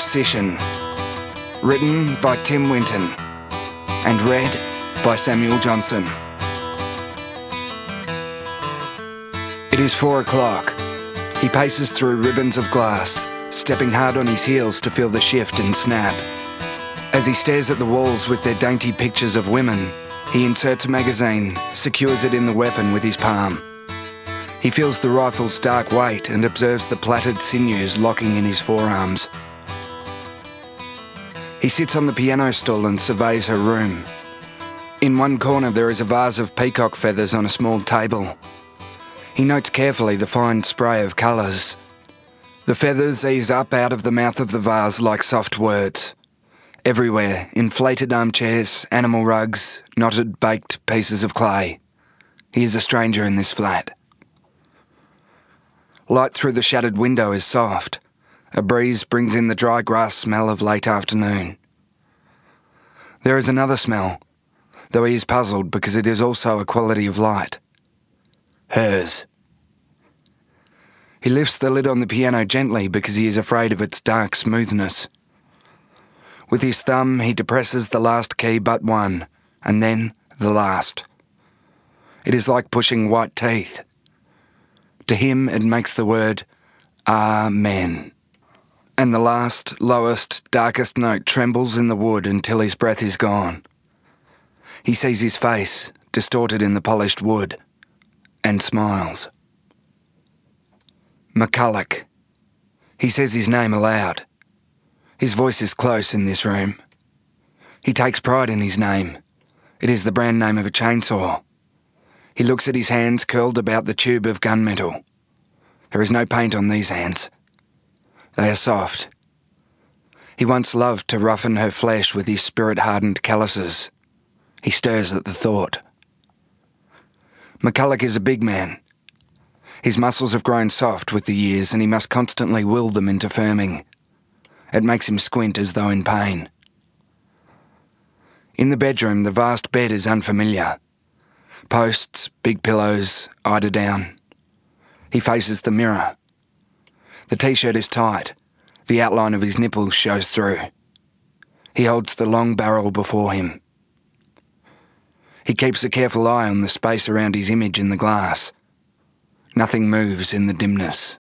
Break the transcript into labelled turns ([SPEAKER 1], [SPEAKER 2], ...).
[SPEAKER 1] Obsession. Written by Tim Winton and read by Samuel Johnson. It is 4 o'clock. He paces through ribbons of glass, stepping hard on his heels to feel the shift and snap. As he stares at the walls with their dainty pictures of women, he inserts a magazine, secures it in the weapon with his palm. He feels the rifle's dark weight and observes the plaited sinews locking in his forearms. He sits on the piano stool and surveys her room. In one corner there is a vase of peacock feathers on a small table. He notes carefully the fine spray of colours. The feathers ease up out of the mouth of the vase like soft words. Everywhere, inflated armchairs, animal rugs, knotted baked pieces of clay. He is a stranger in this flat. Light through the shattered window is soft. A breeze brings in the dry grass smell of late afternoon. There is another smell, though he is puzzled because it is also a quality of light. Hers. He lifts the lid on the piano gently because he is afraid of its dark smoothness. With his thumb, he depresses the last key but one, and then the last. It is like pushing white teeth. To him, it makes the word Amen. And the last, lowest, darkest note trembles in the wood until his breath is gone. He sees his face, distorted in the polished wood, and smiles. McCulloch. He says his name aloud. His voice is close in this room. He takes pride in his name. It is the brand name of a chainsaw. He looks at his hands curled about the tube of gunmetal. There is no paint on these hands. They are soft. He once loved to roughen her flesh with his spirit-hardened calluses. He stirs at the thought. McCulloch is a big man. His muscles have grown soft with the years and he must constantly will them into firming. It makes him squint as though in pain. In the bedroom, the vast bed is unfamiliar. Posts, big pillows, eiderdown. He faces the mirror. The t-shirt is tight. The outline of his nipples shows through. He holds the long barrel before him. He keeps a careful eye on the space around his image in the glass. Nothing moves in the dimness.